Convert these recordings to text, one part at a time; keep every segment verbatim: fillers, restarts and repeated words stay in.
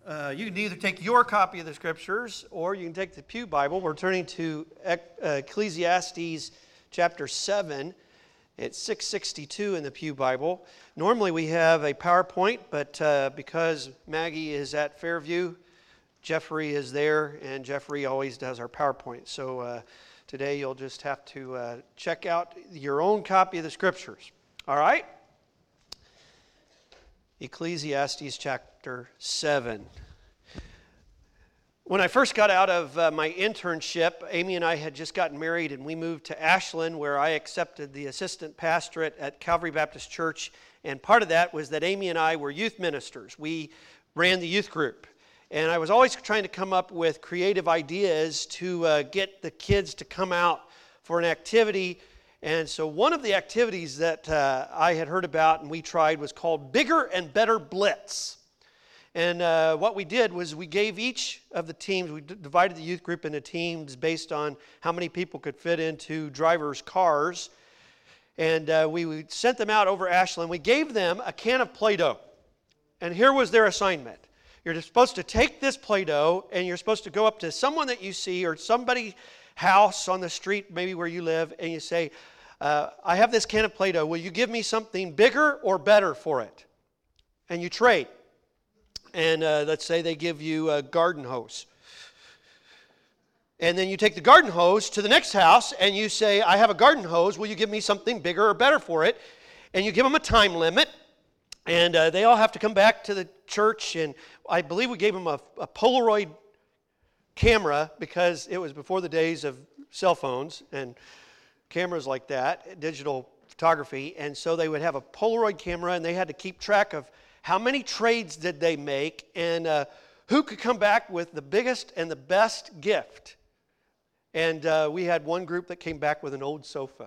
Uh, you can either take your copy of the Scriptures or you can take the Pew Bible. We're turning to Ecclesiastes chapter seven. It's six sixty-two in the Pew Bible. Normally we have a PowerPoint, but uh, because Maggie is at Fairview, Jeffrey is there, and Jeffrey always does our PowerPoint. So uh, today you'll just have to uh, check out your own copy of the Scriptures. All right? Ecclesiastes chapter seven. When I first got out of uh, my internship, Amy and I had just gotten married, and we moved to Ashland, where I accepted the assistant pastorate at Calvary Baptist Church. And part of that was that Amy and I were youth ministers. We ran the youth group. And I was always trying to come up with creative ideas to uh, get the kids to come out for an activity. And so one of the activities that uh, I had heard about and we tried was called Bigger and Better Blitz. And uh, what we did was we gave each of the teams, we d- divided the youth group into teams based on how many people could fit into drivers' cars. And uh, we, we sent them out over Ashland. We gave them a can of Play-Doh. And here was their assignment. You're supposed to take this Play-Doh and you're supposed to go up to someone that you see or somebody's house on the street, maybe where you live, and you say, Uh, I have this can of Play-Doh. Will you give me something bigger or better for it? And you trade. And uh, let's say they give you a garden hose. And then you take the garden hose to the next house and you say, I have a garden hose. Will you give me something bigger or better for it? And you give them a time limit. And uh, they all have to come back to the church. And I believe we gave them a, a Polaroid camera because it was before the days of cell phones and cameras like that, digital photography, and so they would have a Polaroid camera, and they had to keep track of how many trades did they make, and uh, who could come back with the biggest and the best gift. And uh, we had one group that came back with an old sofa.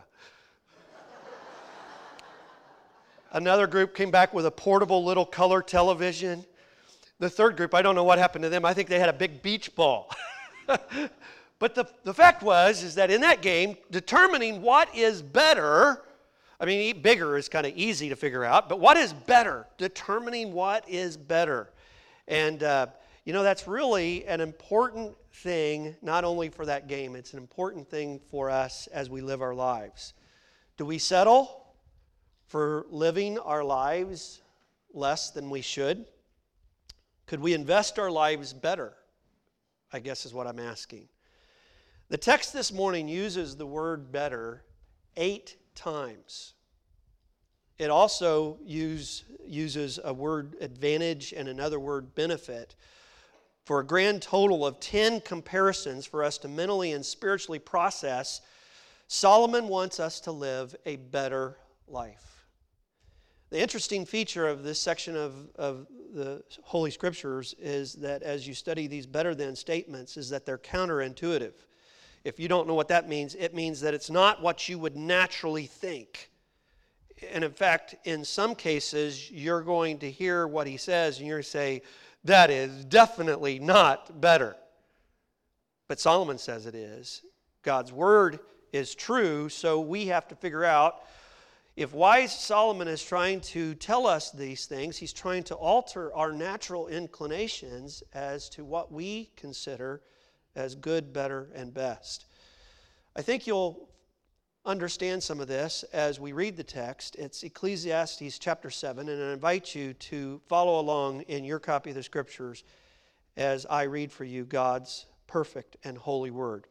Another group came back with a portable little color television. The third group, I don't know what happened to them. I think they had a big beach ball. But the, the fact was is that in that game, determining what is better, I mean, bigger is kind of easy to figure out, but what is better? Determining what is better. And, uh, you know, that's really an important thing, not only for that game, it's an important thing for us as we live our lives. Do we settle for living our lives less than we should? Could we invest our lives better? I guess is what I'm asking. The text this morning uses the word better eight times. It also use, uses a word advantage and another word benefit for a grand total of ten comparisons for us to mentally and spiritually process. Solomon wants us to live a better life. The interesting feature of this section of, of the Holy Scriptures is that as you study these better than statements is that they're counterintuitive. If you don't know what that means, it means that it's not what you would naturally think. And in fact, in some cases, you're going to hear what he says and you're going to say, that is definitely not better. But Solomon says it is. God's word is true, so we have to figure out if wise Solomon is trying to tell us these things, he's trying to alter our natural inclinations as to what we consider as good, better, and best. I think you'll understand some of this as we read the text. It's Ecclesiastes chapter seven, and I invite you to follow along in your copy of the Scriptures as I read for you God's perfect and holy word.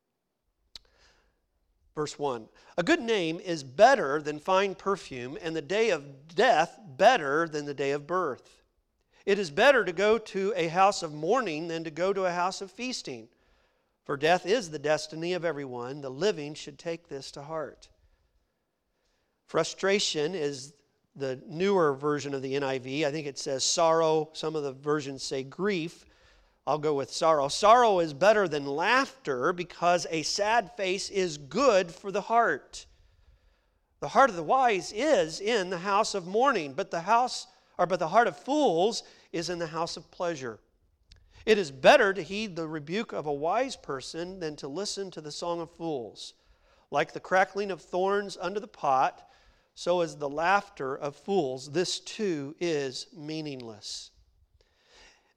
Verse one, a good name is better than fine perfume, and the day of death better than the day of birth. It is better to go to a house of mourning than to go to a house of feasting. For death is the destiny of everyone. The living should take this to heart. Frustration is the newer version of the N I V. I think it says sorrow. Some of the versions say grief. I'll go with sorrow. Sorrow is better than laughter because a sad face is good for the heart. The heart of the wise is in the house of mourning, but the house Or, but the heart of fools is in the house of pleasure. It is better to heed the rebuke of a wise person than to listen to the song of fools. Like the crackling of thorns under the pot, so is the laughter of fools. This too is meaningless.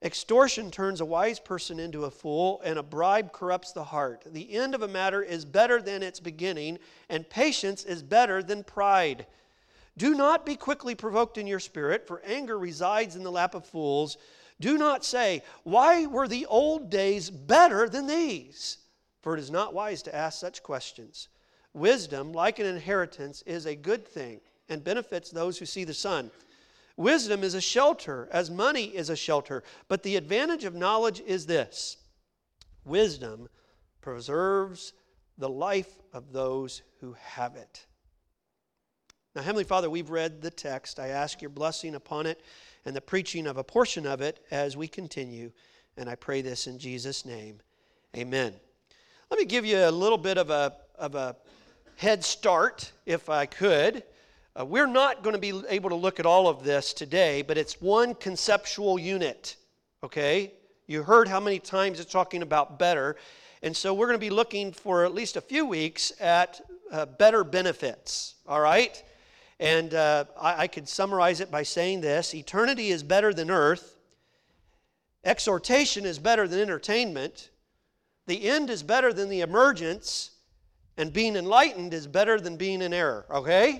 Extortion turns a wise person into a fool, and a bribe corrupts the heart. The end of a matter is better than its beginning, and patience is better than pride. Do not be quickly provoked in your spirit, for anger resides in the lap of fools. Do not say, why were the old days better than these? For it is not wise to ask such questions. Wisdom, like an inheritance, is a good thing and benefits those who see the sun. Wisdom is a shelter, as money is a shelter. But the advantage of knowledge is this: wisdom preserves the life of those who have it. Now, Heavenly Father, we've read the text. I ask your blessing upon it and the preaching of a portion of it as we continue. And I pray this in Jesus' name. Amen. Let me give you a little bit of a, of a head start, if I could. Uh, we're not going to be able to look at all of this today, but it's one conceptual unit, okay? You heard how many times it's talking about better, and so we're going to be looking for at least a few weeks at uh, better benefits, all right? And uh, I, I could summarize it by saying this: eternity is better than earth, exhortation is better than entertainment, the end is better than the emergence, and being enlightened is better than being in error, okay?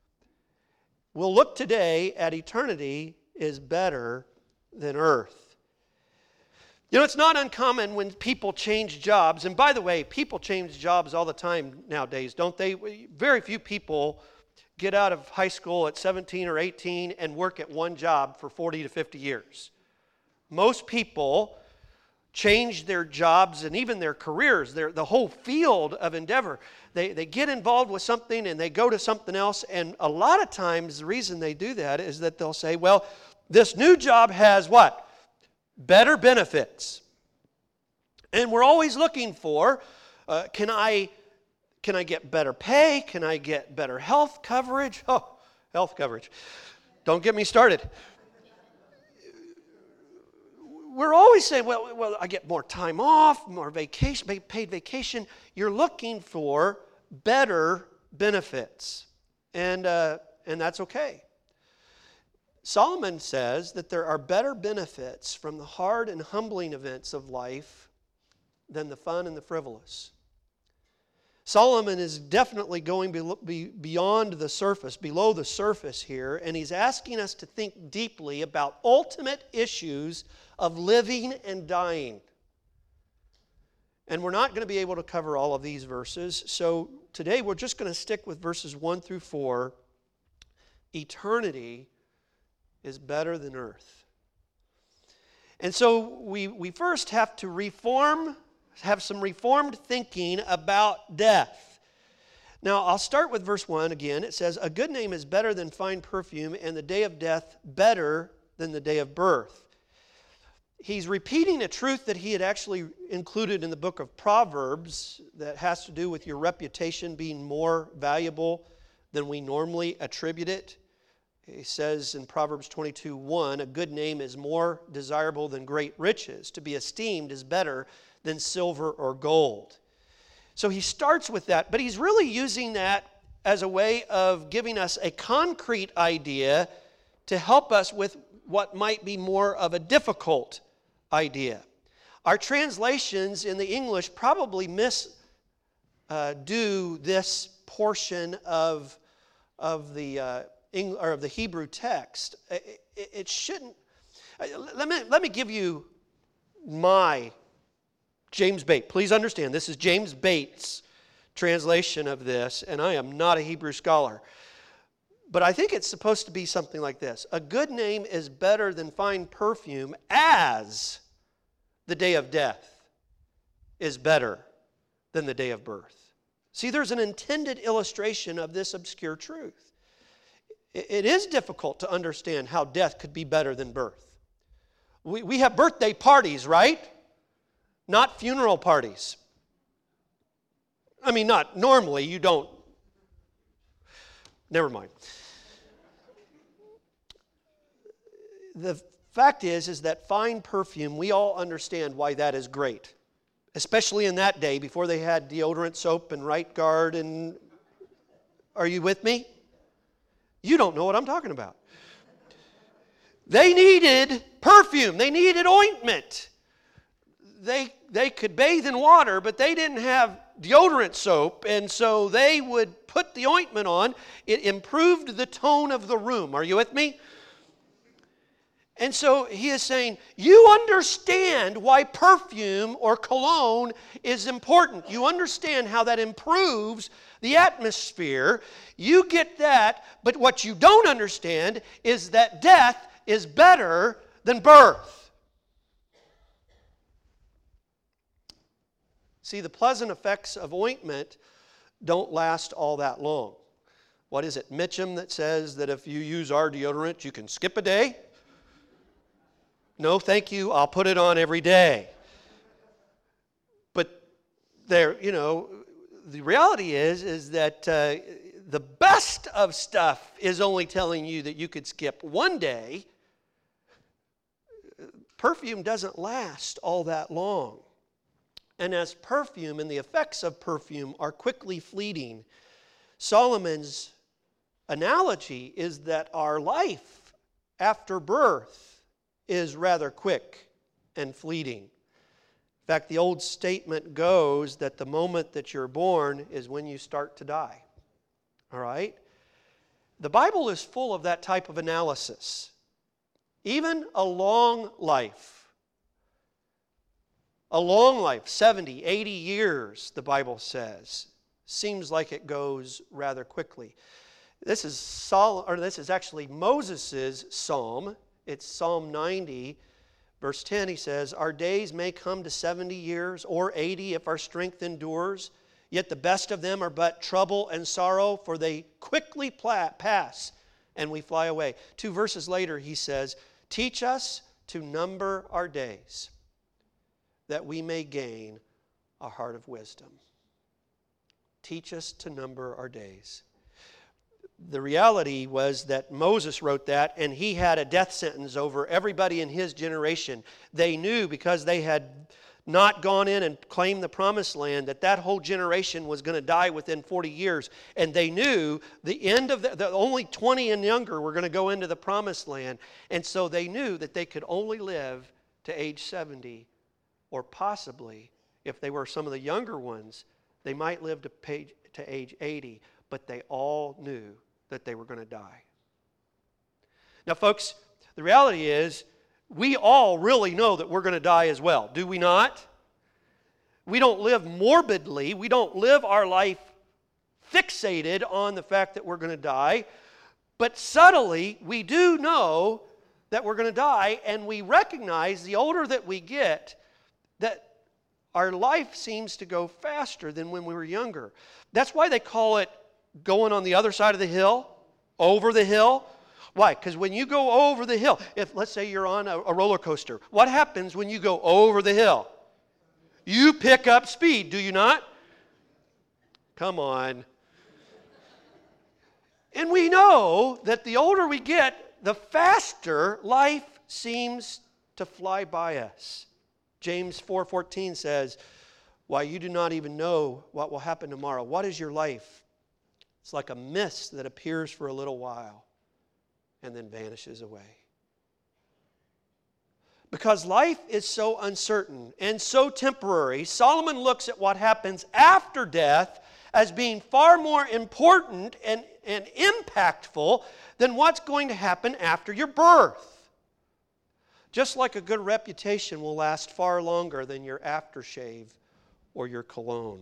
We'll look today at eternity is better than earth. You know, it's not uncommon when people change jobs. And by the way, people change jobs all the time nowadays, don't they? Very few people get out of high school at seventeen or eighteen and work at one job for forty to fifty years. Most people change their jobs and even their careers, their, the whole field of endeavor. They, they get involved with something and they go to something else. And a lot of times the reason they do that is that they'll say, well, this new job has what? Better benefits. And we're always looking for, uh, can I, can I get better pay? Can I get better health coverage? Oh, health coverage. Don't get me started. We're always saying, well, well, I get more time off, more vacation, paid vacation. You're looking for better benefits, and uh, and that's okay. Solomon says that there are better benefits from the hard and humbling events of life than the fun and the frivolous. Solomon is definitely going beyond the surface, below the surface here, and he's asking us to think deeply about ultimate issues of living and dying. And we're not going to be able to cover all of these verses, so today we're just going to stick with verses one through four. Eternity is better than earth. And so we, we first have to reform have some reformed thinking about death. Now, I'll start with verse one again. It says, a good name is better than fine perfume, and the day of death better than the day of birth. He's repeating a truth that he had actually included in the book of Proverbs that has to do with your reputation being more valuable than we normally attribute it. He says in Proverbs twenty-two one, a good name is more desirable than great riches. To be esteemed is better than silver or gold. So he starts with that, but he's really using that as a way of giving us a concrete idea to help us with what might be more of a difficult idea. Our translations in the English probably misdo uh, this portion of, of, the, uh, Eng- or of the Hebrew text. It, it, it shouldn't. Let me, let me give you my James Bates. Please understand, this is James Bates' translation of this, and I am not a Hebrew scholar. But I think it's supposed to be something like this. A good name is better than fine perfume, as the day of death is better than the day of birth. See, there's an intended illustration of this obscure truth. It is difficult to understand how death could be better than birth. We, we have birthday parties, right? Not funeral parties. I mean, not normally, you don't. Never mind. The fact is, is that fine perfume, we all understand why that is great. Especially in that day, before they had deodorant, soap, and Right Guard, and are you with me? You don't know what I'm talking about. They needed perfume. They needed ointment. They, they could bathe in water, but they didn't have deodorant soap, and so they would put the ointment on. It improved the tone of the room. Are you with me? And so he is saying, you understand why perfume or cologne is important. You understand how that improves the atmosphere. You get that, but what you don't understand is that death is better than birth. See, the pleasant effects of ointment don't last all that long. What is it, Mitchum, that says that if you use our deodorant, you can skip a day? No, thank you, I'll put it on every day. But there, you know, the reality is, is that uh, the best of stuff is only telling you that you could skip one day. Perfume doesn't last all that long. And as perfume and the effects of perfume are quickly fleeting, Solomon's analogy is that our life after birth is rather quick and fleeting. In fact, the old statement goes that the moment that you're born is when you start to die. All right? The Bible is full of that type of analysis. Even a long life, a long life, seventy, eighty years, the Bible says, seems like it goes rather quickly. This is Sol- or this is actually Moses' psalm. It's Psalm ninety, verse ten. He says, our days may come to seventy years or eighty if our strength endures. Yet the best of them are but trouble and sorrow, for they quickly pass and we fly away. Two verses later he says, teach us to number our days, that we may gain a heart of wisdom. Teach us to number our days. The reality was that Moses wrote that, and he had a death sentence over everybody in his generation. They knew, because they had not gone in and claimed the promised land, that that whole generation was going to die within forty years. And they knew the end of the, the only twenty and younger were going to go into the promised land. And so they knew that they could only live to age seventy, or possibly, if they were some of the younger ones, they might live to, page, to age eighty. But they all knew that they were going to die. Now, folks, the reality is, we all really know that we're going to die as well, do we not? We don't live morbidly. We don't live our life fixated on the fact that we're going to die. But subtly, we do know that we're going to die, and we recognize, the older that we get, that our life seems to go faster than when we were younger. That's why they call it going on the other side of the hill, over the hill. Why? Because when you go over the hill, if let's say you're on a, a roller coaster, what happens when you go over the hill? You pick up speed, do you not? Come on. And we know that the older we get, the faster life seems to fly by us. James four fourteen says, why, you do not even know what will happen tomorrow. What is your life? It's like a mist that appears for a little while and then vanishes away. Because life is so uncertain and so temporary, Solomon looks at what happens after death as being far more important and, and impactful than what's going to happen after your birth. Just like a good reputation will last far longer than your aftershave or your cologne.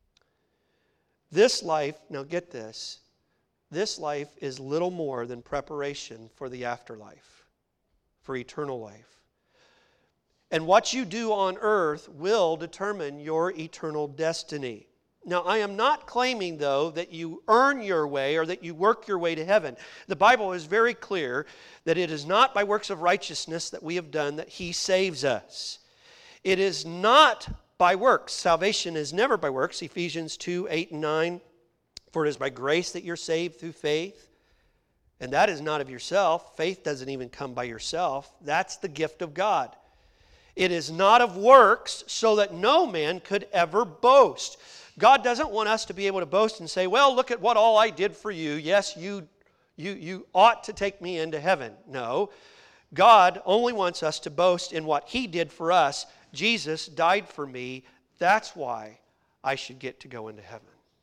This life, now get this, this life is little more than preparation for the afterlife, for eternal life. And what you do on earth will determine your eternal destiny. Now, I am not claiming, though, that you earn your way or that you work your way to heaven. The Bible is very clear that it is not by works of righteousness that we have done that He saves us. It is not by works. Salvation is never by works. Ephesians two, eight, and nine. For it is by grace that you're saved through faith. And that is not of yourself. Faith doesn't even come by yourself. That's the gift of God. It is not of works, so that no man could ever boast. God doesn't want us to be able to boast and say, well, look at what all I did for you. Yes, you, you, you ought to take me into heaven. No. God only wants us to boast in what He did for us. Jesus died for me. That's why I should get to go into heaven.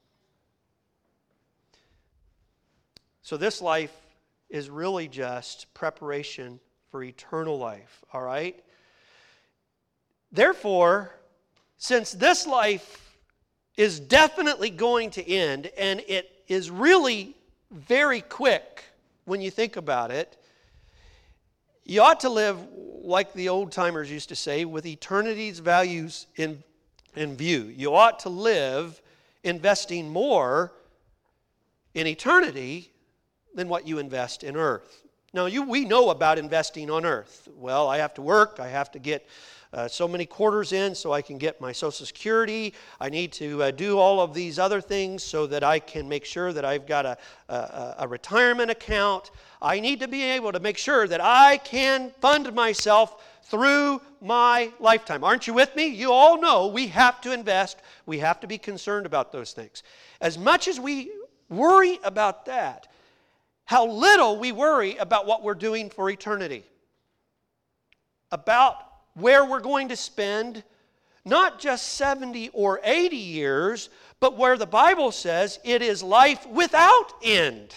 So this life is really just preparation for eternal life, all right? Therefore, since this life is definitely going to end, and it is really very quick when you think about it, you ought to live, like the old-timers used to say, with eternity's values in, in view. You ought to live investing more in eternity than what you invest in earth. Now, you, we know about investing on earth. Well, I have to work, I have to get uh, so many quarters in so I can get my Social Security. I need to uh, do all of these other things so that I can make sure that I've got a, a, a retirement account. I need to be able to make sure that I can fund myself through my lifetime. Aren't you with me? You all know we have to invest. We have to be concerned about those things. As much as we worry about that, how little we worry about what we're doing for eternity. About where we're going to spend not just seventy or eighty years, but where the Bible says it is life without end.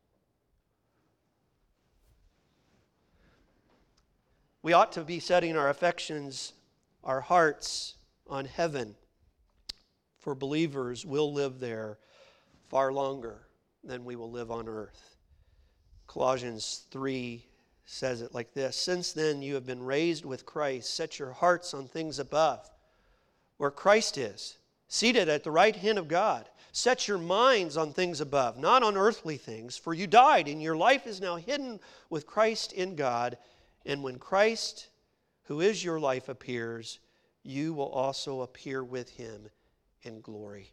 We ought to be setting our affections, our hearts on heaven. For believers will live there far longer than we will live on earth. Colossians three says it like this: Since then you have been raised with Christ, set your hearts on things above, where Christ is, seated at the right hand of God. Set your minds on things above, not on earthly things, for you died, and your life is now hidden with Christ in God. And when Christ, who is your life, appears, you will also appear with Him in glory.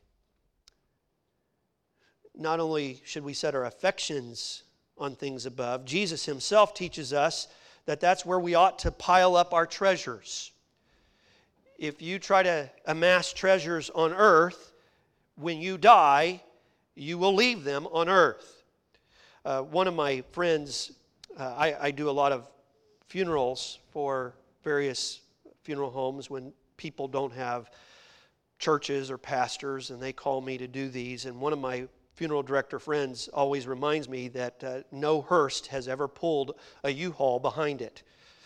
Not only should we set our affections on things above, Jesus Himself teaches us that that's where we ought to pile up our treasures. If you try to amass treasures on earth, when you die, you will leave them on earth. Uh, one of my friends, uh, I, I do a lot of funerals for various funeral homes when people don't have churches or pastors, and they call me to do these. And one of my funeral director friends always reminds me that uh, no hearse has ever pulled a U-Haul behind it.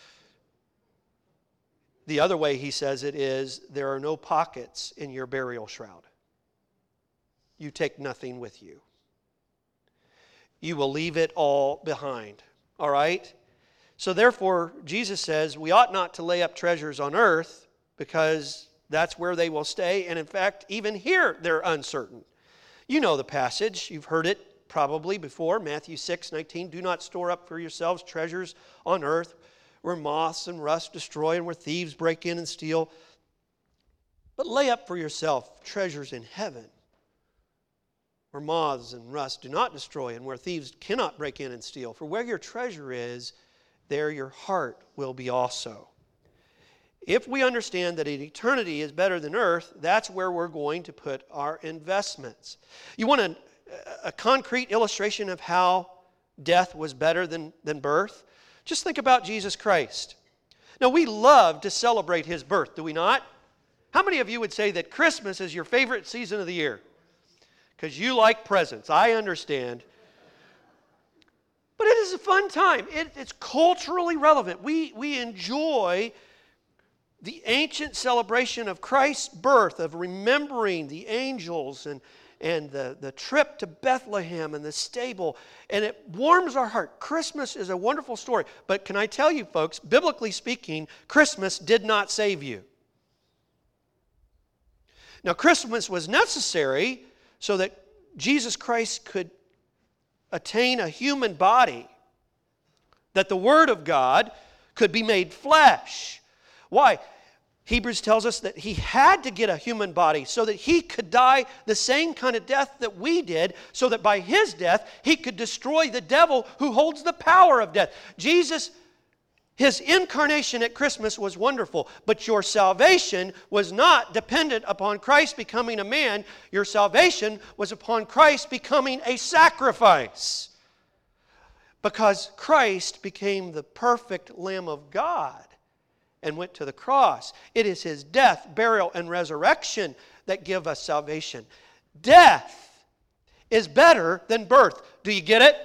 The other way he says it is, there are no pockets in your burial shroud. You take nothing with you. You will leave it all behind. All right? So therefore, Jesus says we ought not to lay up treasures on earth because that's where they will stay. And in fact, even here, they're uncertain. You know the passage. You've heard it probably before. Matthew six nineteen. Do not store up for yourselves treasures on earth where moths and rust destroy and where thieves break in and steal. But lay up for yourself treasures in heaven where moths and rust do not destroy and where thieves cannot break in and steal. For where your treasure is, there your heart will be also. If we understand that an eternity is better than earth, that's where we're going to put our investments. You want a, a concrete illustration of how death was better than, than birth? Just think about Jesus Christ. Now, we love to celebrate His birth, do we not? How many of you would say that Christmas is your favorite season of the year? Because you like presents. I understand. But it is a fun time. It, it's culturally relevant. We, we enjoy the ancient celebration of Christ's birth, of remembering the angels and, and the, the trip to Bethlehem and the stable. And it warms our heart. Christmas is a wonderful story. But can I tell you, folks, biblically speaking, Christmas did not save you. Now, Christmas was necessary so that Jesus Christ could attain a human body, that the Word of God could be made flesh. Why? Hebrews tells us that He had to get a human body so that He could die the same kind of death that we did, so that by His death He could destroy the devil who holds the power of death. Jesus, His incarnation at Christmas was wonderful, but your salvation was not dependent upon Christ becoming a man. Your salvation was upon Christ becoming a sacrifice. because Christ became the perfect Lamb of God and went to the cross. It is His death, burial, and resurrection that give us salvation. Death is better than birth. Do you get it?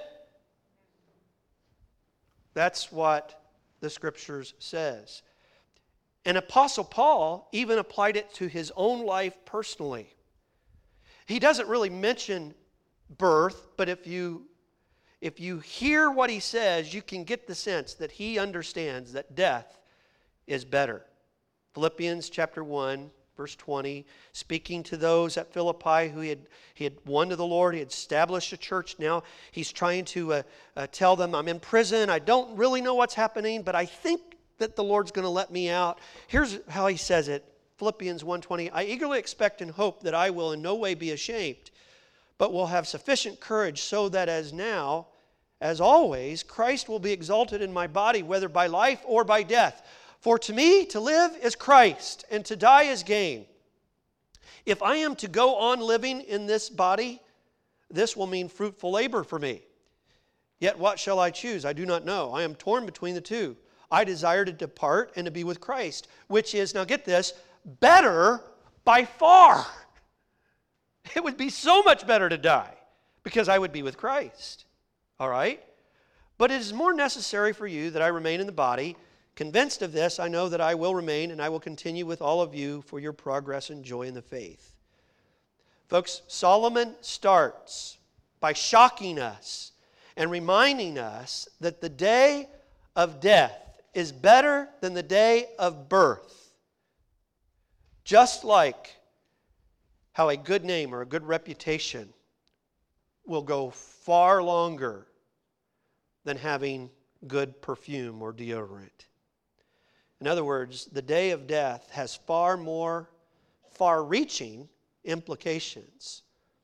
That's what the Scriptures says. And Apostle Paul even applied it to his own life personally. He doesn't really mention birth, but if you, if you hear what he says, you can get the sense that he understands that death is better. Philippians chapter one, verse twenty, speaking to those at Philippi who he had, he had won to the Lord, he had established a church. Now he's trying to uh, uh, tell them, I'm in prison, I don't really know what's happening, but I think that the Lord's going to let me out. Here's how he says it, Philippians one twenty, I eagerly expect and hope that I will in no way be ashamed, but will have sufficient courage so that as now, as always, Christ will be exalted in my body, whether by life or by death. For to me, to live is Christ, and to die is gain. If I am to go on living in this body, this will mean fruitful labor for me. Yet what shall I choose? I do not know. I am torn between the two. I desire to depart and to be with Christ, which is, now get this, better by far. It would be so much better to die because I would be with Christ. All right? But it is more necessary for you that I remain in the body. Convinced of this, I know that I will remain and I will continue with all of you for your progress and joy in the faith. Folks, Solomon starts by shocking us and reminding us that the day of death is better than the day of birth. Just like how a good name or a good reputation will go far longer than having good perfume or deodorant. In other words, the day of death has far more far-reaching implications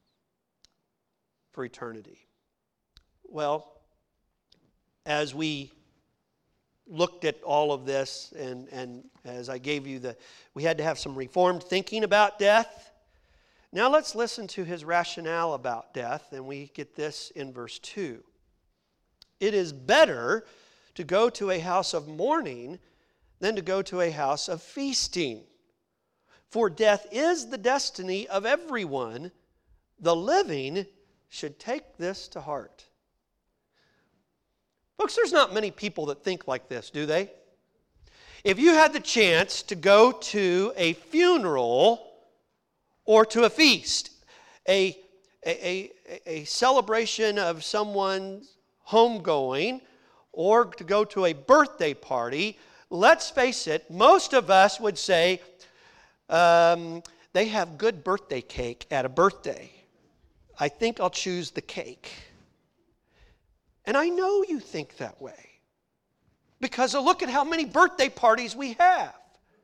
for eternity. Well, as we looked at all of this, and, and as I gave you the, we had to have some reformed thinking about death. Now let's listen to his rationale about death, and we get this in verse two. It is better to go to a house of mourning than to go to a house of feasting. For death is the destiny of everyone. The living should take this to heart. Folks, there's not many people that think like this, do they? If you had the chance to go to a funeral or to a feast, a, a, a, a celebration of someone's homegoing, or to go to a birthday party, let's face it, most of us would say, um, they have good birthday cake at a birthday. I think I'll choose the cake. And I know you think that way, because look at how many birthday parties we have.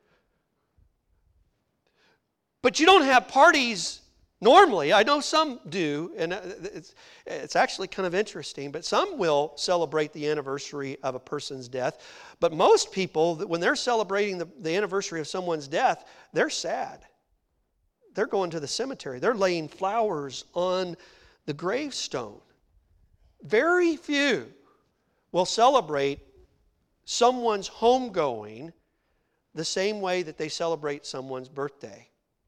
But you don't have parties normally. I know some do, and it's, it's actually kind of interesting, but some will celebrate the anniversary of a person's death. But most people, when they're celebrating the, the anniversary of someone's death, they're sad. They're going to the cemetery. They're laying flowers on the gravestone. Very few will celebrate someone's homegoing the same way that they celebrate someone's birthday.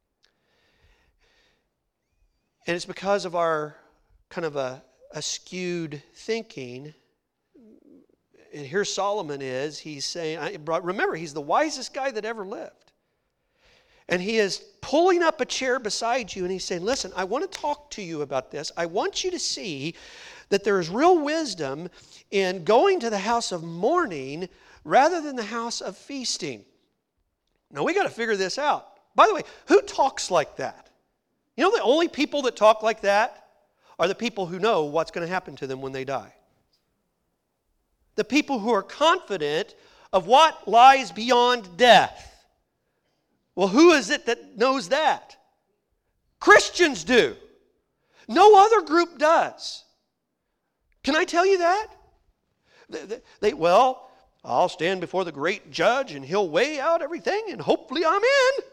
And it's because of our kind of a, a skewed thinking. And here Solomon is, he's saying, remember, he's the wisest guy that ever lived. And he is pulling up a chair beside you and he's saying, listen, I want to talk to you about this. I want you to see that there is real wisdom in going to the house of mourning rather than the house of feasting. Now we got to figure this out. By the way, who talks like that? You know, the only people that talk like that are the people who know what's going to happen to them when they die. The people who are confident of what lies beyond death. Well, who is it that knows that? Christians do. No other group does. Can I tell you that? They, they, well, I'll stand before the great judge and he'll weigh out everything and hopefully I'm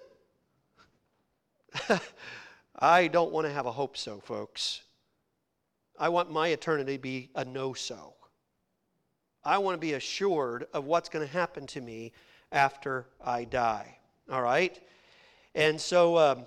in. I don't want to have a hope so, folks. I want my eternity to be a no-so. I want to be assured of what's going to happen to me after I die. All right? And so um,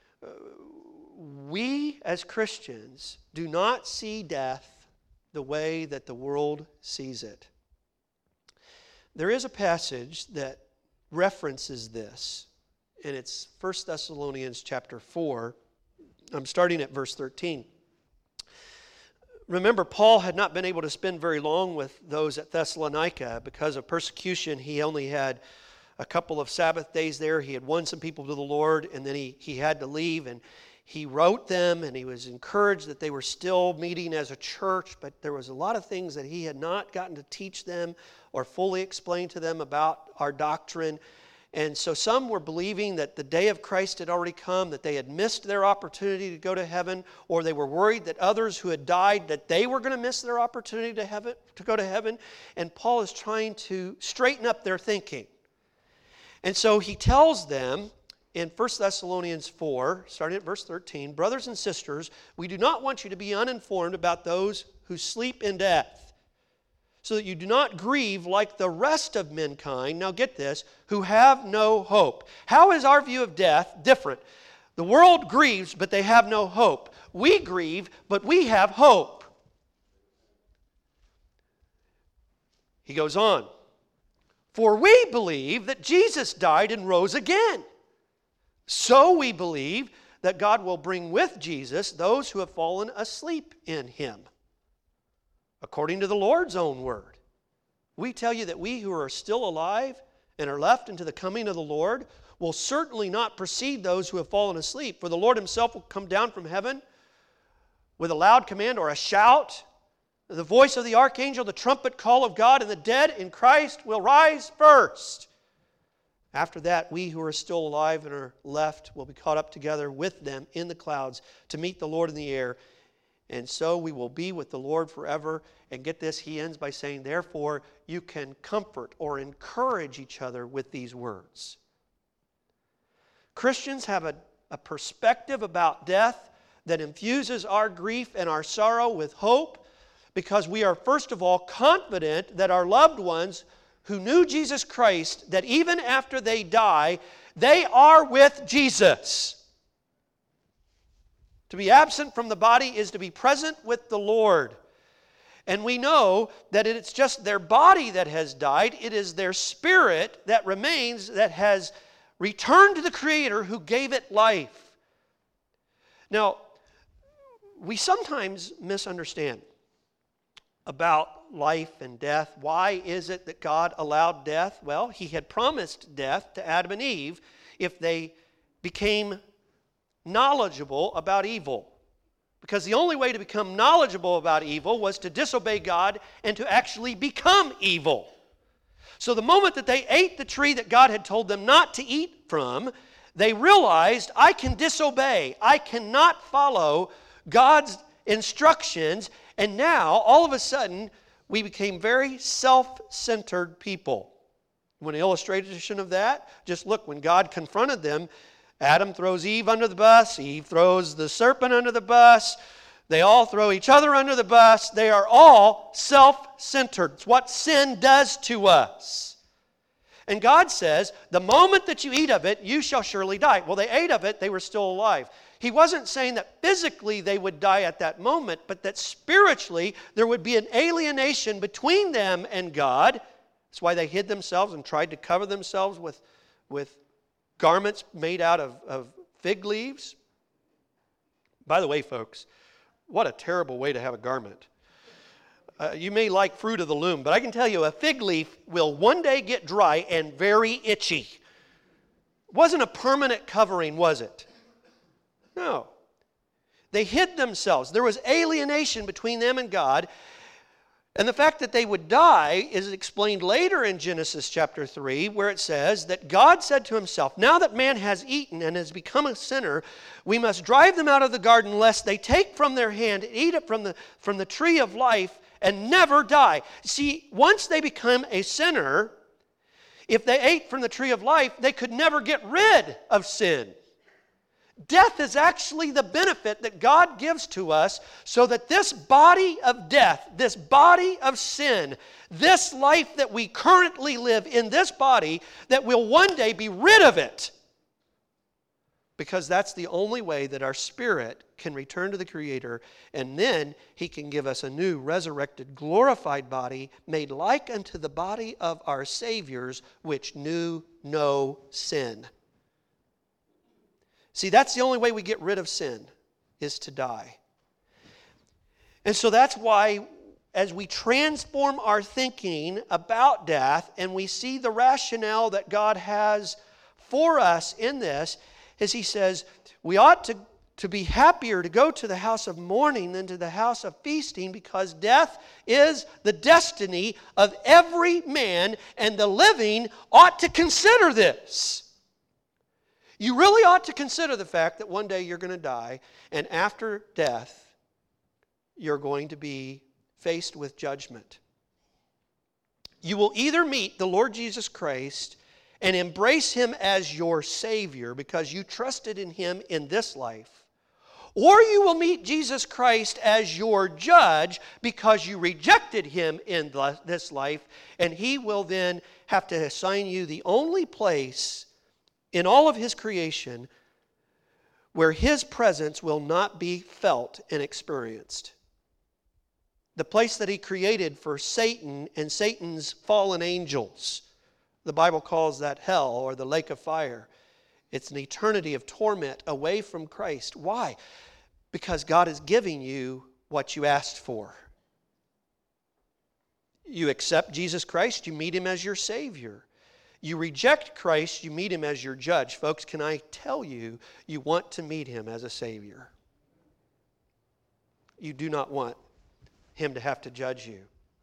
we as Christians do not see death the way that the world sees it. There is a passage that references this, and it's First Thessalonians chapter four. I'm starting at verse thirteen. Remember, Paul had not been able to spend very long with those at Thessalonica because of persecution. He only had a couple of Sabbath days there. He had won some people to the Lord, and then he, he had to leave. And he wrote them, and he was encouraged that they were still meeting as a church, but there was a lot of things that he had not gotten to teach them or fully explain to them about our doctrine. And so some were believing that the day of Christ had already come, that they had missed their opportunity to go to heaven, or they were worried that others who had died, that they were going to miss their opportunity to heaven, to go to heaven. And Paul is trying to straighten up their thinking. And so he tells them in First Thessalonians four, starting at verse thirteen, brothers and sisters, we do not want you to be uninformed about those who sleep in death, so that you do not grieve like the rest of mankind, now get this, who have no hope. How is our view of death different? The world grieves, but they have no hope. We grieve, but we have hope. He goes on, for we believe that Jesus died and rose again. So we believe that God will bring with Jesus those who have fallen asleep in him. According to the Lord's own word, we tell you that we who are still alive and are left unto the coming of the Lord will certainly not precede those who have fallen asleep. For the Lord himself will come down from heaven with a loud command or a shout, the voice of the archangel, the trumpet call of God, and the dead in Christ will rise first. After that, we who are still alive and are left will be caught up together with them in the clouds to meet the Lord in the air. And so we will be with the Lord forever. And get this, he ends by saying, therefore, you can comfort or encourage each other with these words. Christians have a, a perspective about death that infuses our grief and our sorrow with hope, because we are, first of all, confident that our loved ones who knew Jesus Christ, that even after they die, they are with Jesus. To be absent from the body is to be present with the Lord. And we know that it's just their body that has died. It is their spirit that remains, that has returned to the Creator who gave it life. Now, we sometimes misunderstand about life and death. Why is it that God allowed death? Well, he had promised death to Adam and Eve if they became knowledgeable about evil. Because the only way to become knowledgeable about evil was to disobey God and to actually become evil. So the moment that they ate the tree that God had told them not to eat from, they realized, I can disobey. I cannot follow God's instructions. And now, all of a sudden, we became very self-centered people. One illustration of that, just look, when God confronted them, Adam throws Eve under the bus. Eve throws the serpent under the bus. They all throw each other under the bus. They are all self-centered. It's what sin does to us. And God says, the moment that you eat of it, you shall surely die. Well, they ate of it. They were still alive. He wasn't saying that physically they would die at that moment, but that spiritually there would be an alienation between them and God. That's why they hid themselves and tried to cover themselves with, with garments made out of, of fig leaves. By the way, folks, what a terrible way to have a garment. Uh, you may like fruit of the loom, but I can tell you a fig leaf will one day get dry and very itchy. It wasn't a permanent covering, was it? No. They hid themselves. There was alienation between them and God. And the fact that they would die is explained later in Genesis chapter three, where it says that God said to himself, now that man has eaten and has become a sinner, we must drive them out of the garden lest they take from their hand and eat it from the, from the tree of life and never die. See, once they become a sinner, if they ate from the tree of life, they could never get rid of sin. Death is actually the benefit that God gives to us so that this body of death, this body of sin, this life that we currently live in this body, that we'll one day be rid of it. Because that's the only way that our spirit can return to the Creator, and then He can give us a new, resurrected, glorified body made like unto the body of our Saviors, which knew no sin. See, that's the only way we get rid of sin, is to die. And so that's why, as we transform our thinking about death, and we see the rationale that God has for us in this, is He says, we ought to, to be happier to go to the house of mourning than to the house of feasting, because death is the destiny of every man, and the living ought to consider this. You really ought to consider the fact that one day you're going to die, and after death, you're going to be faced with judgment. You will either meet the Lord Jesus Christ and embrace Him as your Savior because you trusted in Him in this life, or you will meet Jesus Christ as your judge because you rejected Him in this life, and He will then have to assign you the only place in all of His creation where His presence will not be felt and experienced. The place that He created for Satan and Satan's fallen angels. The Bible calls that hell, or the lake of fire. It's an eternity of torment away from Christ. Why? Because God is giving you what you asked for. You accept Jesus Christ, you meet Him as your Savior. You reject Christ, you meet Him as your judge. Folks, can I tell you, you want to meet Him as a Savior. You do not want Him to have to judge you.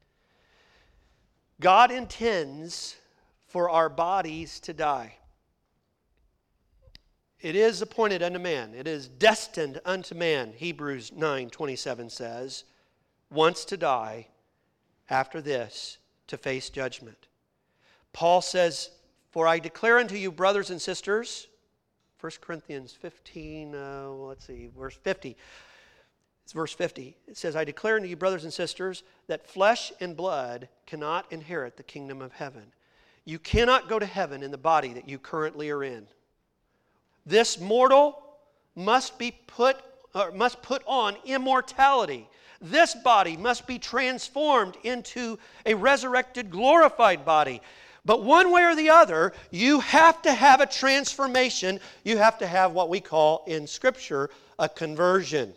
God intends for our bodies to die. It is appointed unto man. It is destined unto man, Hebrews nine twenty-seven says, once to die, after this to face judgment. Paul says, for I declare unto you, brothers and sisters, First Corinthians fifteen, uh, let's see, verse fifty. It's verse fifty. It says, I declare unto you, brothers and sisters, that flesh and blood cannot inherit the kingdom of heaven. You cannot go to heaven in the body that you currently are in. This mortal must be put, or must put on immortality. This body must be transformed into a resurrected, glorified body. But one way or the other, you have to have a transformation. You have to have what we call in Scripture a conversion.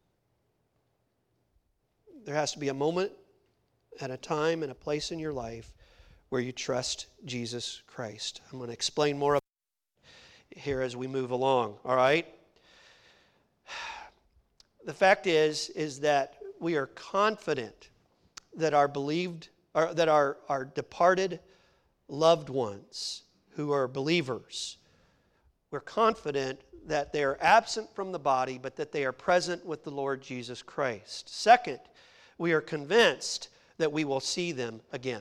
There has to be a moment at a time and a place in your life where you trust Jesus Christ. I'm going to explain more about it here as we move along, all right? The fact is, is that we are confident that our believed, or that our, our departed loved ones who are believers, we're confident that they are absent from the body, but that they are present with the Lord Jesus Christ. Second, we are convinced that we will see them again.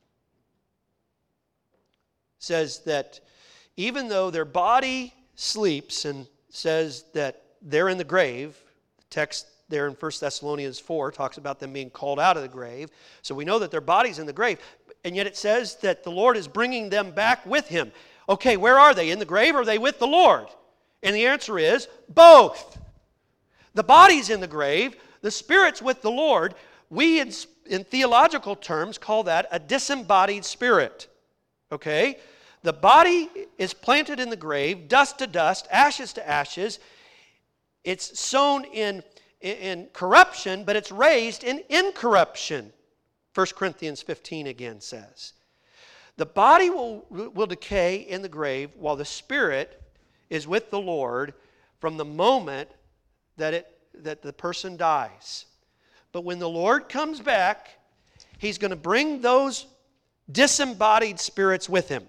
It says that even though their body sleeps, and says that they're in the grave, the text there in First Thessalonians four talks about them being called out of the grave. So we know that their body's in the grave. And yet it says that the Lord is bringing them back with Him. Okay, where are they? In the grave, or are they with the Lord? And the answer is both. The body's in the grave. The Spirit's with the Lord. We, in, in theological terms, call that a disembodied spirit. Okay? The body is planted in the grave, dust to dust, ashes to ashes. It's sown in, in, in corruption, but it's raised in incorruption. First Corinthians fifteen again says. The body will, will decay in the grave while the spirit is with the Lord from the moment that, it, that the person dies. But when the Lord comes back, He's going to bring those disembodied spirits with Him.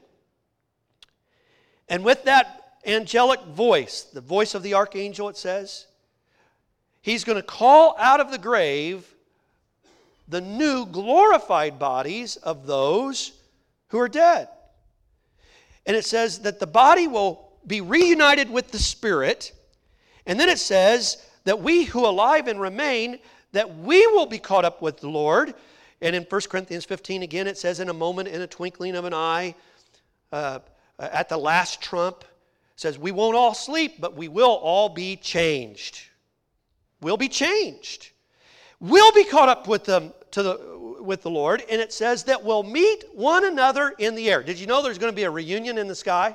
And with that angelic voice, the voice of the archangel, it says, He's going to call out of the grave the new glorified bodies of those who are dead. And it says that the body will be reunited with the spirit, And then it says that we who alive and remain, that we will be caught up with the Lord. And in First Corinthians fifteen again, it says, in a moment, in a twinkling of an eye, uh, at the last trump, it says, we won't all sleep, but we will all be changed. We'll be changed. We'll be caught up with them to the with the Lord, and it says that we'll meet one another in the air. Did you know there's going to be a reunion in the sky?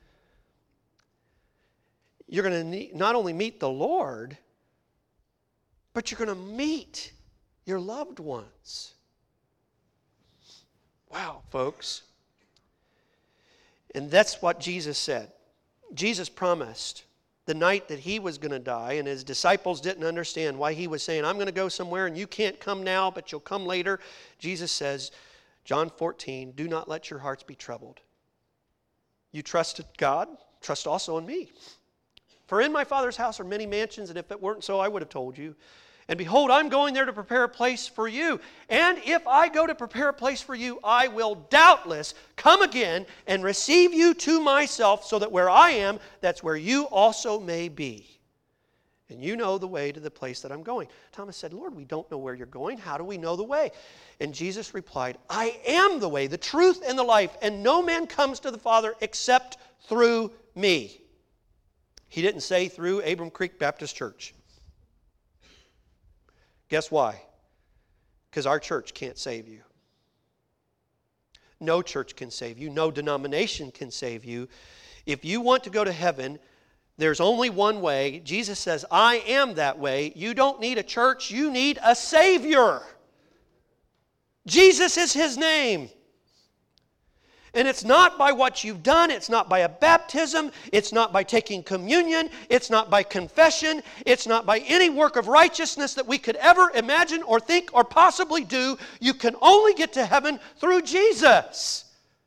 You're going to not only meet the Lord, but you're going to meet your loved ones. Wow, folks. And that's what Jesus said. Jesus promised the night that he was going to die, and his disciples didn't understand why he was saying, I'm going to go somewhere and you can't come now, but you'll come later. Jesus says, John fourteen, do not let your hearts be troubled. You trusted God, trust also in me. For in my Father's house are many mansions, and if it weren't so, I would have told you. And behold, I'm going there to prepare a place for you. And if I go to prepare a place for you, I will doubtless come again and receive you to myself, so that where I am, that's where you also may be. And you know the way to the place that I'm going. Thomas said, Lord, we don't know where you're going. How do we know the way? And Jesus replied, I am the way, the truth, and the life, and no man comes to the Father except through me. He didn't say through Abram Creek Baptist Church. Guess why? Because our church can't save you. No church can save you. No denomination can save you. If you want to go to heaven, there's only one way. Jesus says, I am that way. You don't need a church. You need a Savior. Jesus is His name. And it's not by what you've done. It's not by a baptism. It's not by taking communion. It's not by confession. It's not by any work of righteousness that we could ever imagine or think or possibly do. You can only get to heaven through Jesus.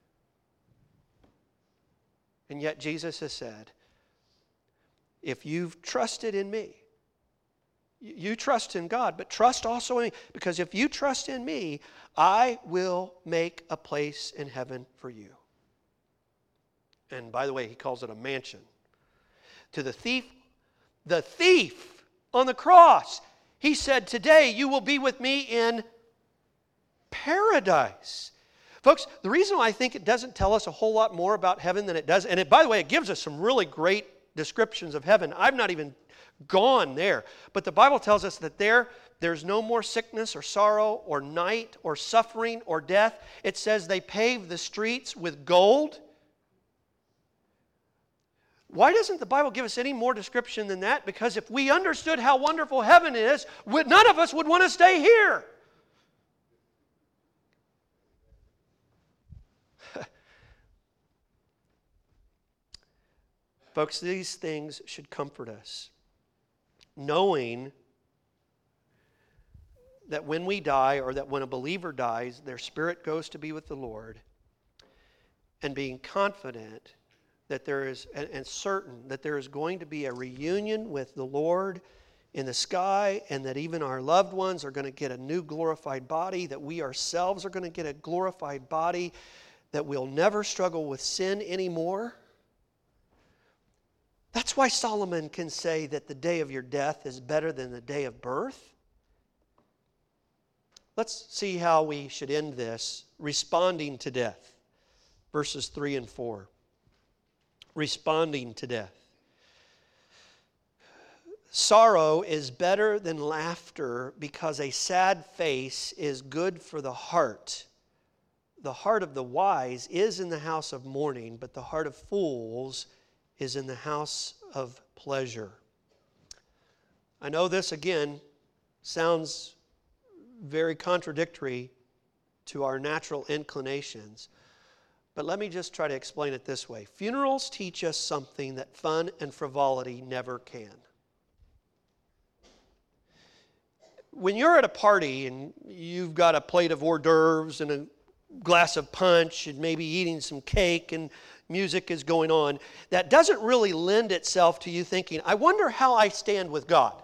And yet Jesus has said, if you've trusted in me, you trust in God, but trust also in me. Because if you trust in me, I will make a place in heaven for you. And by the way, he calls it a mansion. To the thief, the thief on the cross, he said, today you will be with me in paradise. Folks, the reason why I think it doesn't tell us a whole lot more about heaven than it does, and it, by the way, it gives us some really great descriptions of heaven. I've not even gone there. But the Bible tells us that there, there's no more sickness or sorrow or night or suffering or death. It says they pave the streets with gold. Why doesn't the Bible give us any more description than that? Because if we understood how wonderful heaven is, none of us would want to stay here. Folks, these things should comfort us. Knowing that when we die, or that when a believer dies, their spirit goes to be with the Lord, and being confident that there is, and, and certain that there is going to be a reunion with the Lord in the sky, and that even our loved ones are going to get a new glorified body, that we ourselves are going to get a glorified body, that we'll never struggle with sin anymore. That's why Solomon can say that the day of your death is better than the day of birth. Let's see how we should end this. Responding to death. Verses three and four. Responding to death. Sorrow is better than laughter, because a sad face is good for the heart. The heart of the wise is in the house of mourning, but the heart of fools is in the house of pleasure. I know this, again, sounds very contradictory to our natural inclinations, but let me just try to explain it this way. Funerals teach us something that fun and frivolity never can. When you're at a party and you've got a plate of hors d'oeuvres and a glass of punch and maybe eating some cake and music is going on, that doesn't really lend itself to you thinking, I wonder how I stand with God.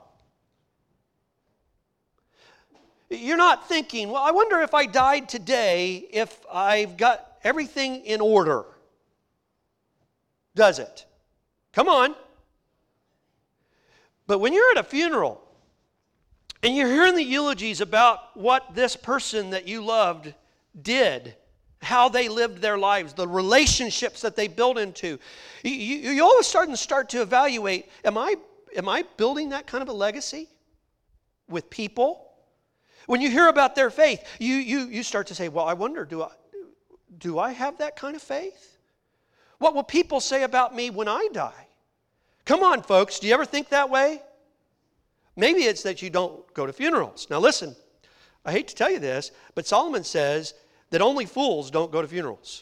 You're not thinking, well, I wonder if I died today, if I've got everything in order. Does it? Come on. But when you're at a funeral and you're hearing the eulogies about what this person that you loved did, how they lived their lives, the relationships that they built into, you, you, you always start and start to evaluate, am I, am I building that kind of a legacy with people? When you hear about their faith, you, you, you start to say, well, I wonder, do I, do I have that kind of faith? What will people say about me when I die? Come on, folks, do you ever think that way? Maybe it's that you don't go to funerals. Now listen, I hate to tell you this, but Solomon says that only fools don't go to funerals.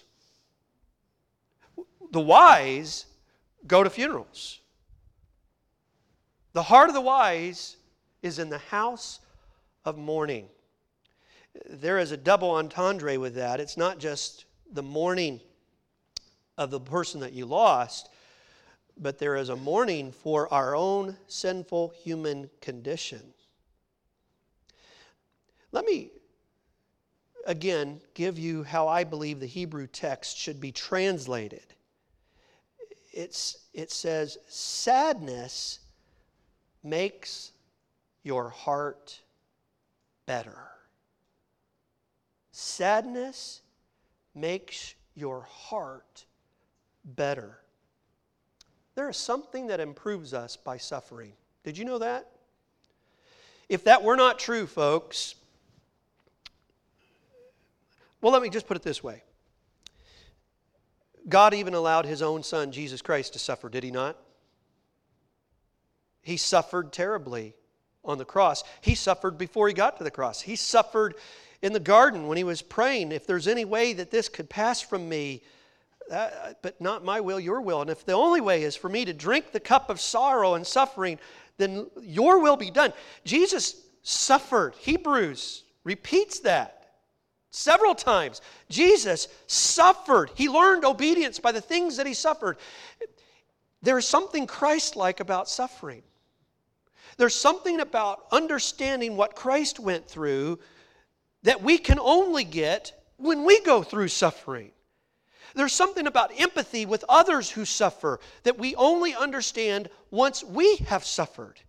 The wise go to funerals. The heart of the wise is in the house of mourning. There is a double entendre with that. It's not just the mourning of the person that you lost, but there is a mourning for our own sinful human condition. Let me again give you how I believe the Hebrew text should be translated. It's, it says, sadness makes your heart better. Sadness makes your heart better. There is something that improves us by suffering. Did you know that? If that were not true, folks, well, let me just put it this way. God even allowed His own Son, Jesus Christ, to suffer, did He not? He suffered terribly on the cross. He suffered before He got to the cross. He suffered in the garden when He was praying, if there's any way that this could pass from me, Uh, but not my will, your will. And if the only way is for me to drink the cup of sorrow and suffering, then your will be done. Jesus suffered. Hebrews repeats that several times. Jesus suffered. He learned obedience by the things that He suffered. There's something Christ-like about suffering. There's something about understanding what Christ went through that we can only get when we go through suffering. There's something about empathy with others who suffer that we only understand once we have suffered.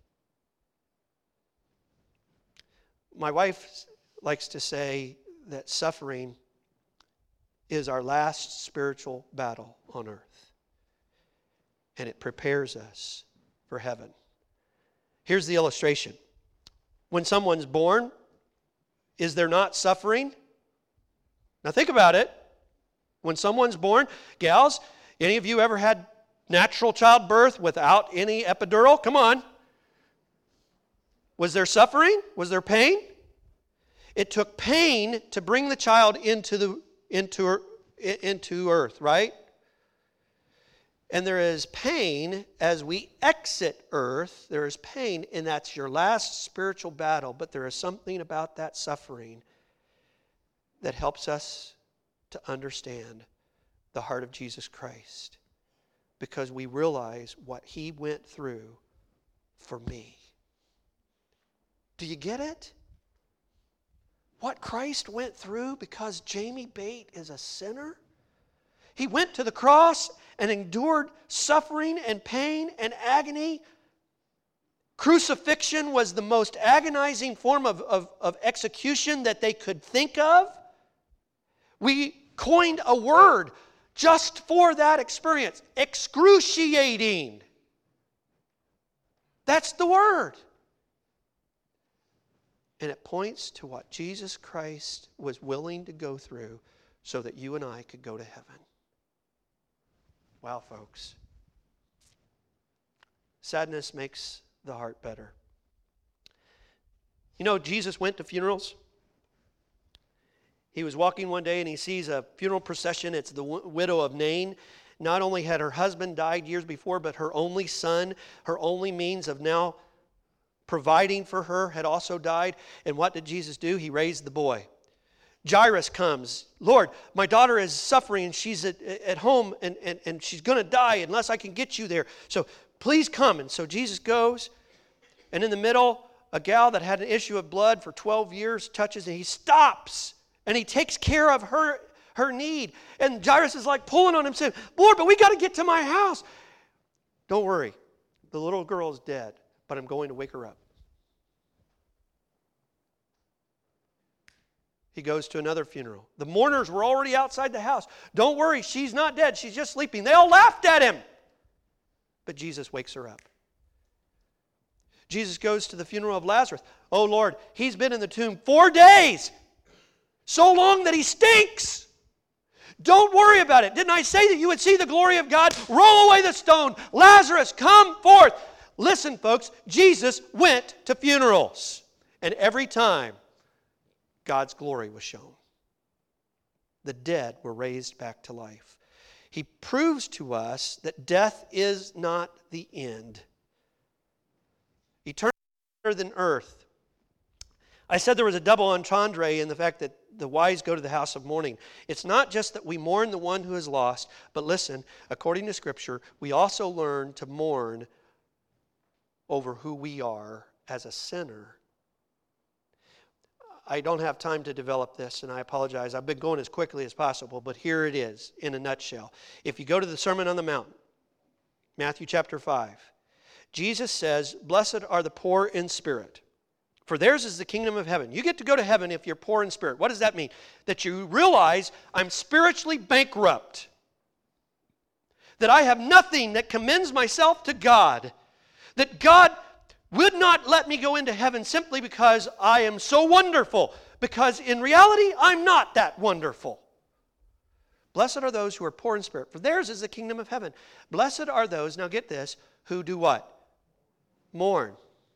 My wife likes to say that suffering is our last spiritual battle on earth, and it prepares us for heaven. Here's the illustration. When someone's born, is there not suffering? Now think about it. When someone's born, gals, any of you ever had natural childbirth without any epidural? Come on. Was there suffering? Was there pain? It took pain to bring the child into the into into earth, right? And there is pain as we exit earth. There is pain, and that's your last spiritual battle. But there is something about that suffering that helps us to understand the heart of Jesus Christ, because we realize what He went through for me. Do you get it? What Christ went through because Jamie Bate is a sinner? He went to the cross and endured suffering and pain and agony. Crucifixion was the most agonizing form of, of, of execution that they could think of. We coined a word just for that experience. Excruciating. That's the word. And it points to what Jesus Christ was willing to go through so that you and I could go to heaven. Wow, folks. Sadness makes the heart better. You know, Jesus went to funerals. He was walking one day and he sees a funeral procession. It's the widow of Nain. Not only had her husband died years before, but her only son, her only means of now providing for her, had also died. And what did Jesus do? He raised the boy. Jairus comes. Lord, my daughter is suffering and she's at, at home and, and, and she's going to die unless I can get you there. So please come. And so Jesus goes, and in the middle, a gal that had an issue of blood for twelve years touches, and he stops. And he takes care of her, her need. And Jairus is like pulling on him, saying, Lord, but we got to get to my house. Don't worry. The little girl is dead. but I'm going to wake her up. He goes to another funeral. The mourners were already outside the house. Don't worry, she's not dead. She's just sleeping. They all laughed at him. But Jesus wakes her up. Jesus goes to the funeral of Lazarus. Oh, Lord, he's been in the tomb four days. So long that he stinks. Don't worry about it. Didn't I say that you would see the glory of God? Roll away the stone. Lazarus, come forth. Listen, folks, Jesus went to funerals. And every time, God's glory was shown. The dead were raised back to life. He proves to us that death is not the end. Eternity is better than earth. I said there was a double entendre in the fact that the wise go to the house of mourning. It's not just that we mourn the one who is lost, but listen, according to Scripture, we also learn to mourn over who we are as a sinner. I don't have time to develop this, and I apologize. I've been going as quickly as possible, but here it is in a nutshell. If you go to the Sermon on the Mount, Matthew chapter five, Jesus says, "Blessed are the poor in spirit, for theirs is the kingdom of heaven." You get to go to heaven if you're poor in spirit. What does that mean? That you realize I'm spiritually bankrupt, that I have nothing that commends myself to God, that God would not let me go into heaven simply because I am so wonderful, because in reality, I'm not that wonderful. Blessed are those who are poor in spirit, for theirs is the kingdom of heaven. Blessed are those, now get this, who do what? Mourn,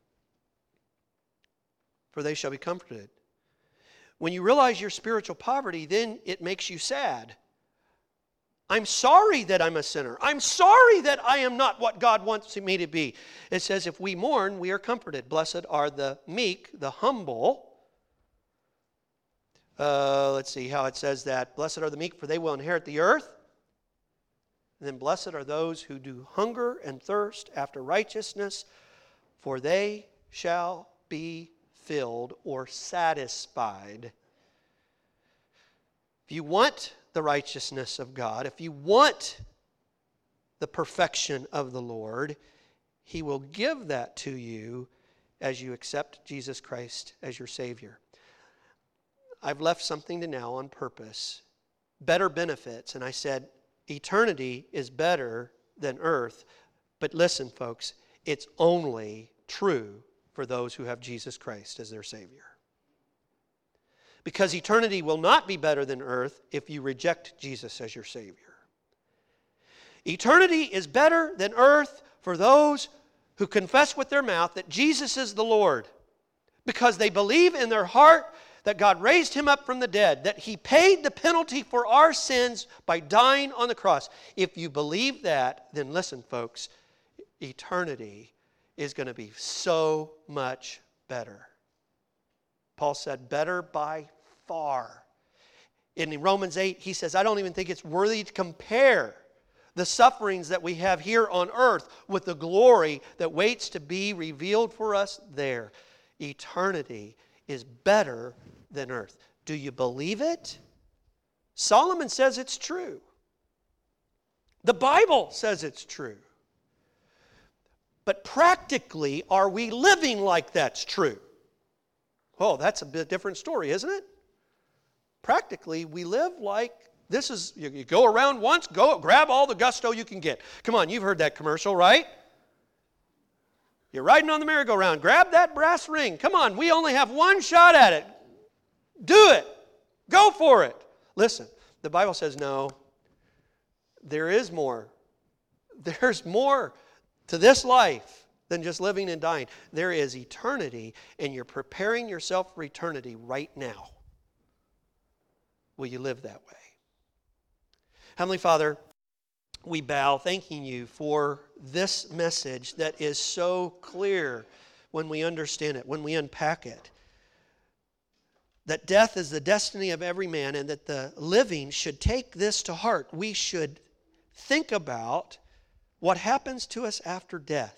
for they shall be comforted. When you realize your spiritual poverty, then it makes you sad. I'm sorry that I'm a sinner. I'm sorry that I am not what God wants me to be. It says, if we mourn, we are comforted. Blessed are the meek, the humble. Uh, let's see how it says that. Blessed are the meek, for they will inherit the earth. And then blessed are those who do hunger and thirst after righteousness, for they shall be filled or satisfied. If you want the righteousness of God, if you want the perfection of the Lord, He will give that to you as you accept Jesus Christ as your Savior. I've left something to now on purpose. Better benefits. And I said, eternity is better than earth. But listen, folks, it's only true for those who have Jesus Christ as their Savior. Because eternity will not be better than earth if you reject Jesus as your Savior. Eternity is better than earth for those who confess with their mouth that Jesus is the Lord, because they believe in their heart that God raised Him up from the dead, that He paid the penalty for our sins by dying on the cross. If you believe that, then listen, folks, eternity is going to be so much better. Paul said, better by far. In Romans eight, he says, I don't even think it's worthy to compare the sufferings that we have here on earth with the glory that waits to be revealed for us there. Eternity is better than earth. Do you believe it? Solomon says it's true. The Bible says it's true. But practically, are we living like that's true? Oh, that's a bit different story, isn't it? Practically, we live like this is, you, you go around once, go grab all the gusto you can get. Come on, you've heard that commercial, right? You're riding on the merry-go-round. Grab that brass ring. Come on, we only have one shot at it. Do it. Go for it. Listen, the Bible says no. There is more. There's more to this life than just living and dying. There is eternity, and you're preparing yourself for eternity right now. Will you live that way? Heavenly Father, we bow thanking You for this message that is so clear when we understand it, when we unpack it. That death is the destiny of every man, and that the living should take this to heart. We should think about what happens to us after death.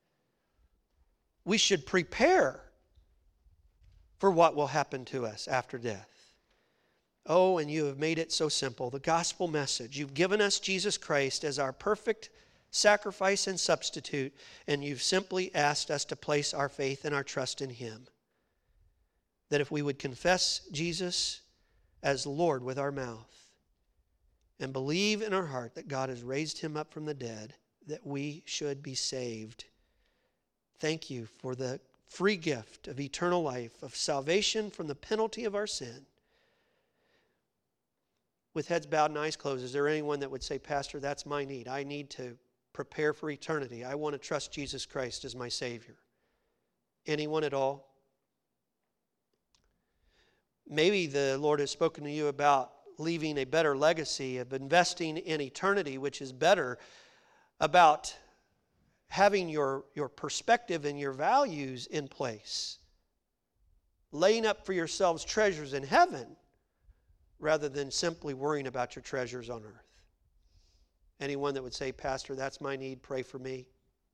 We should prepare for what will happen to us after death. Oh, and You have made it so simple. The gospel message. You've given us Jesus Christ as our perfect sacrifice and substitute, and you've simply asked us to place our faith and our trust in Him. That if we would confess Jesus as Lord with our mouth and believe in our heart that God has raised Him up from the dead, that we should be saved. Thank you for the free gift of eternal life, of salvation from the penalty of our sin. With heads bowed and eyes closed, is there anyone that would say, Pastor, that's my need. I need to prepare for eternity. I want to trust Jesus Christ as my Savior. Anyone at all? Maybe the Lord has spoken to you about leaving a better legacy, of investing in eternity, which is better, about having your, your perspective and your values in place, laying up for yourselves treasures in heaven rather than simply worrying about your treasures on earth. Anyone that would say, Pastor, that's my need, pray for me.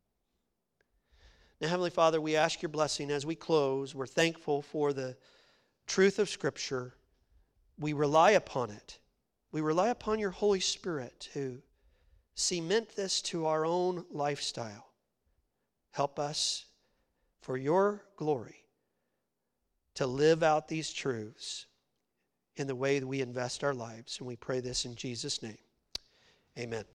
Now, Heavenly Father, we ask your blessing as we close. We're thankful for the truth of Scripture. We rely upon it. We rely upon your Holy Spirit to cement this to our own lifestyle. Help us, for your glory, to live out these truths in the way that we invest our lives. And we pray this in Jesus' name. Amen.